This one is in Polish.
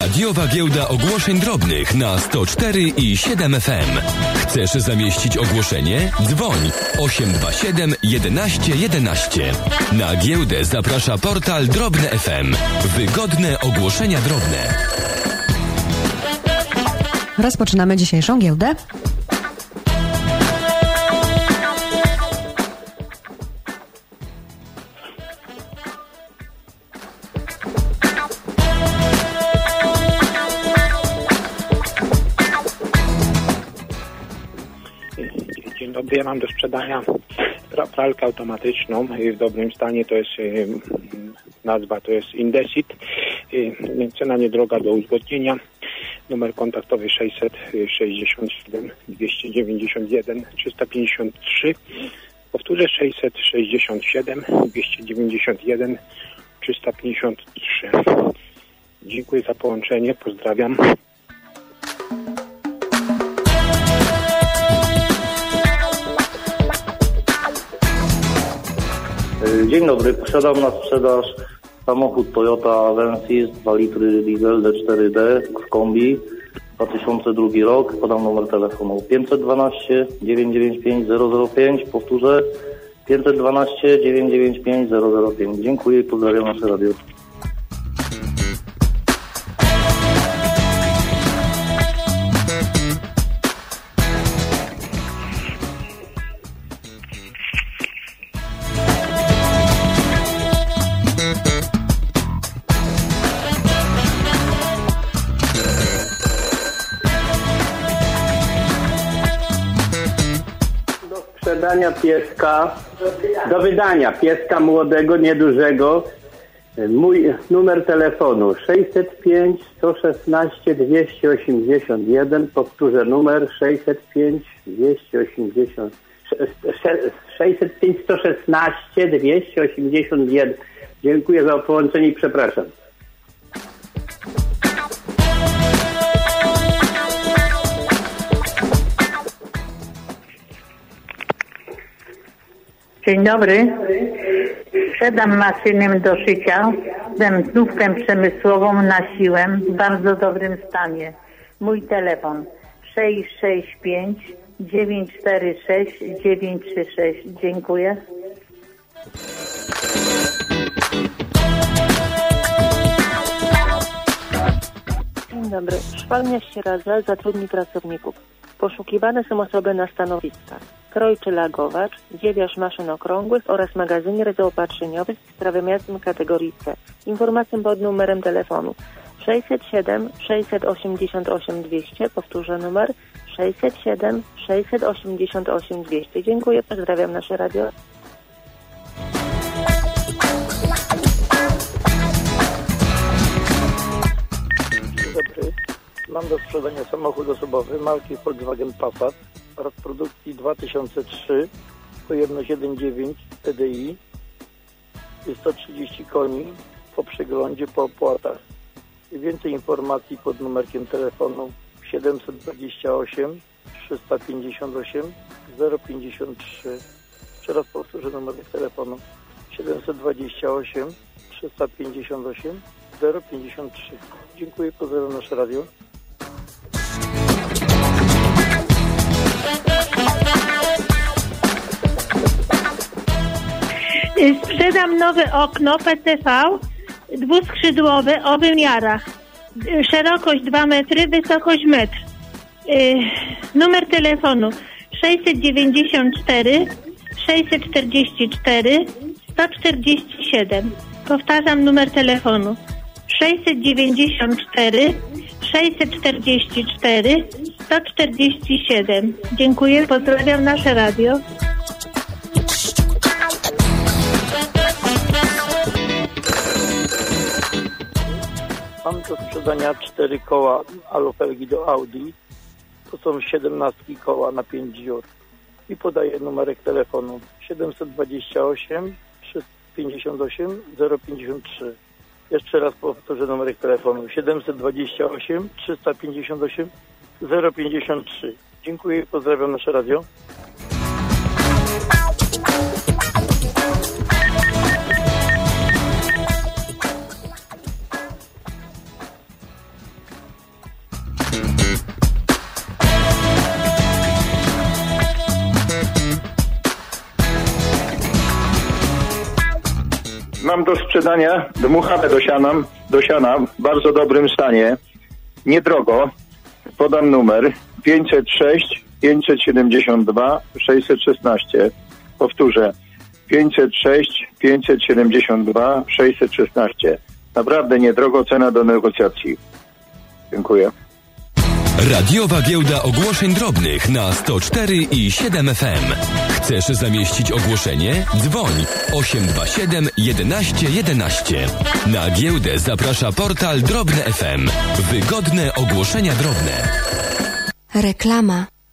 Radiowa Giełda Ogłoszeń Drobnych na 104 i 7 FM. Chcesz zamieścić ogłoszenie? Dzwoń 827 11 11. Na giełdę zaprasza portal Drobne FM. Wygodne ogłoszenia drobne. Rozpoczynamy dzisiejszą giełdę. Dzień dobry, ja mam do sprzedania pralkę automatyczną w dobrym stanie, to jest nazwa, to jest Indesit, cena niedroga do uzgodnienia, numer kontaktowy 667 291 353, powtórzę 667 291 353. Dziękuję za połączenie, pozdrawiam. Dzień dobry, posiadam na sprzedaż samochód Toyota Avensis 2 litry diesel D4D w kombi 2002 rok. Podam numer telefonu 512 995 005, powtórzę 512 995 005. Dziękuję i pozdrawiam nasze radio. Do wydania pieska młodego, niedużego. Mój numer telefonu 605 116 281, powtórzę numer 605 116 281. Dziękuję za połączenie i przepraszam. Dzień dobry. Sprzedam maszynę do szycia z wędrówkę przemysłową na siłę w bardzo dobrym stanie. Mój telefon 665 946 936. Dziękuję. Dzień dobry. Szwalnia Ścieradza zatrudni pracowników. Poszukiwane są osoby na stanowiskach: kroj czy lagowacz, dziewiarz maszyn okrągłych oraz magazynier zaopatrzeniowy z prawem jazdy kategorii C. Informacje pod numerem telefonu 607 688 200, powtórzę numer 607 688 200. Dziękuję, pozdrawiam nasze radio. Dzień dobry. Mam do sprzedania samochód osobowy marki Volkswagen Passat oraz produkcji 2003, pojemność 1.9 TDI, jest 130 koni, po przeglądzie, po opłatach. I więcej informacji pod numerkiem telefonu 728 358 053. Jeszcze raz powtórzę numerek telefonu 728 358 053. Dziękuję, pozdrawiam nasze radio. Sprzedam nowe okno PTV dwuskrzydłowe o wymiarach. Szerokość 2 metry, wysokość 1 metr. Numer telefonu 694 644 147. Powtarzam numer telefonu 694 644 147. Dziękuję, pozdrawiam nasze radio. Mam do sprzedania 4 koła alufelgi do Audi. To są 17 koła na 5 dziur. I podaję numerek telefonu 728 358 053. Jeszcze raz powtórzę numerek telefonu 728 358 053. Dziękuję i pozdrawiam nasze radio. Mam do sprzedania dmuchawę do siana w bardzo dobrym stanie. Niedrogo. Podam numer 506 572 616. Powtórzę. 506 572 616. Naprawdę niedrogo, cena do negocjacji. Dziękuję. Radiowa Giełda Ogłoszeń Drobnych na 104 i 7 FM. Chcesz zamieścić ogłoszenie? Dzwoń 827 11 11. Na giełdę zaprasza portal Drobne FM. Wygodne ogłoszenia drobne. Reklama.